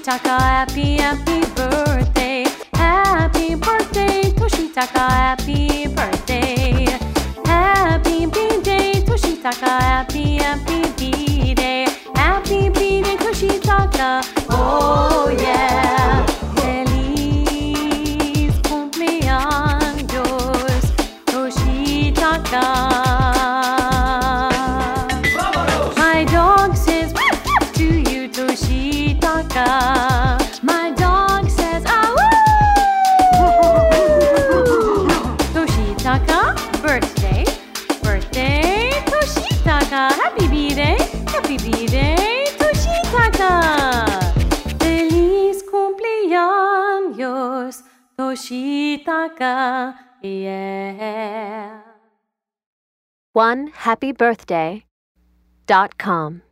Toshitaka, happy, happy birthday. Happy birthday, Toshitaka, happy birthday. Happy B-Day, Toshitaka, happy, happy B-Day. Happy B-Day, Toshitaka, oh yeah. Feliz cumpleaños, Toshitaka. My dog says to you, Toshitaka. My dog says, ah woo! Toshitaka, birthday, birthday, Toshitaka. Happy B-Day, Toshitaka. Feliz cumpleaños, Toshitaka, yeah. OneHappyBirthday.com